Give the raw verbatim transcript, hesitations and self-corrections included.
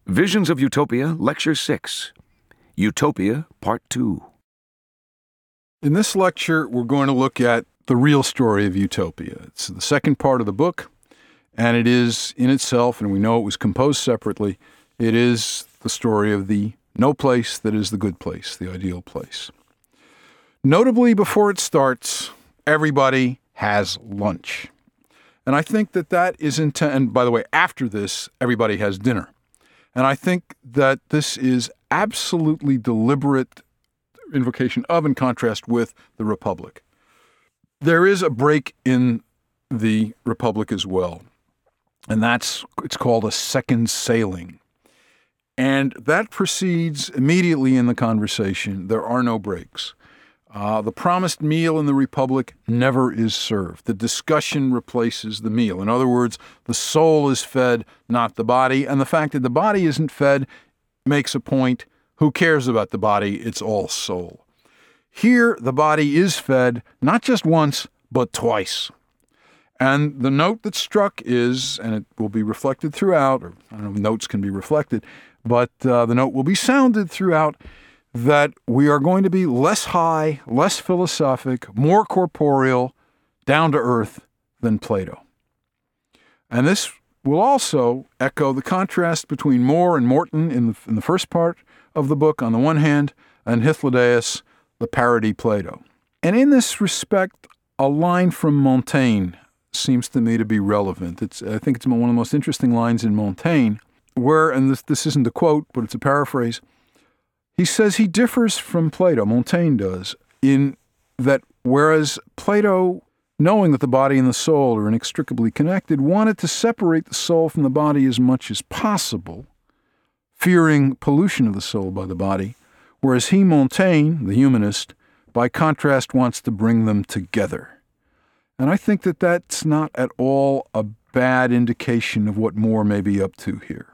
Visions of Utopia, Lecture six. Utopia, Part two. In this lecture, we're going to look at the real story of Utopia. It's the second part of the book, and it is in itself, and we know it was composed separately, it is the story of the no place that is the good place, the ideal place. Notably, before it starts, everybody has lunch. And I think that that is intent, and by the way, after this, everybody has dinner. And I think that this is absolutely deliberate invocation of and contrast with the Republic. There is a break in the Republic as well, and that's, it's called a second sailing. And that proceeds immediately in the conversation. There are no breaks. Uh, the promised meal in the Republic never is served. The discussion replaces the meal. In other words, the soul is fed, not the body. And the fact that the body isn't fed makes a point. Who cares about the body? It's all soul. Here, the body is fed, not just once, but twice. And the note that struck is, and it will be reflected throughout, or I don't know if notes can be reflected, but uh, the note will be sounded throughout, that we are going to be less high, less philosophic, more corporeal, down to earth than Plato. And this will also echo the contrast between More and Morton in the, in the first part of the book on the one hand, and Hythlodaeus, the parody Plato. And in this respect, a line from Montaigne seems to me to be relevant. It's, I think it's one of the most interesting lines in Montaigne, where, and this, this isn't a quote, but it's a paraphrase, he says he differs from Plato, Montaigne does, in that whereas Plato, knowing that the body and the soul are inextricably connected, wanted to separate the soul from the body as much as possible, fearing pollution of the soul by the body, whereas he, Montaigne, the humanist, by contrast wants to bring them together. And I think that that's not at all a bad indication of what More may be up to here.